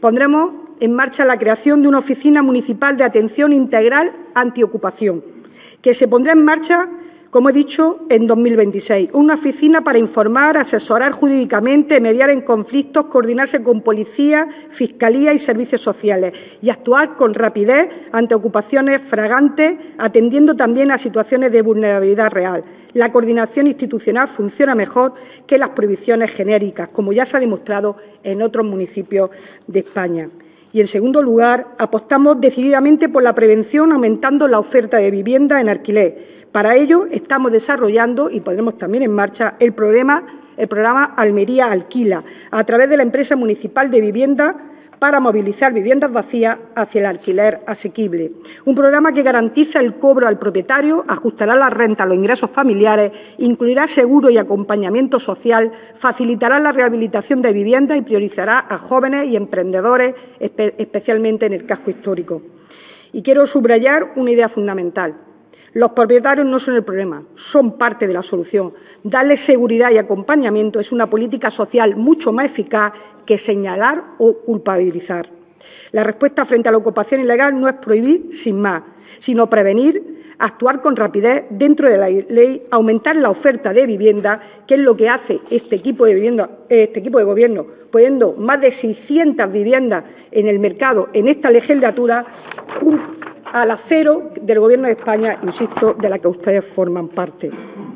Pondremos en marcha la creación de una oficina municipal de atención integral antiocupación, que se pondrá en marcha, como he dicho, en 2026. Una oficina para informar, asesorar jurídicamente, mediar en conflictos, coordinarse con policía, fiscalía y servicios sociales y actuar con rapidez ante ocupaciones flagrantes, atendiendo también a situaciones de vulnerabilidad real. La coordinación institucional funciona mejor que las prohibiciones genéricas, como ya se ha demostrado en otros municipios de España. Y, en segundo lugar, apostamos decididamente por la prevención, aumentando la oferta de vivienda en alquiler. Para ello, estamos desarrollando, y pondremos también en marcha, el programa Almería Alquila, a través de la empresa municipal de vivienda, para movilizar viviendas vacías hacia el alquiler asequible. Un programa que garantiza el cobro al propietario, ajustará la renta a los ingresos familiares, incluirá seguro y acompañamiento social, facilitará la rehabilitación de viviendas y priorizará a jóvenes y emprendedores, especialmente en el casco histórico. Y quiero subrayar una idea fundamental. Los propietarios no son el problema, son parte de la solución. Darles seguridad y acompañamiento es una política social mucho más eficaz que señalar o culpabilizar. La respuesta frente a la ocupación ilegal no es prohibir sin más, sino prevenir, actuar con rapidez dentro de la ley, aumentar la oferta de vivienda, que es lo que hace este equipo de gobierno, poniendo más de 600 viviendas en el mercado en esta legislatura, a la cero del Gobierno de España, insisto, de la que ustedes forman parte.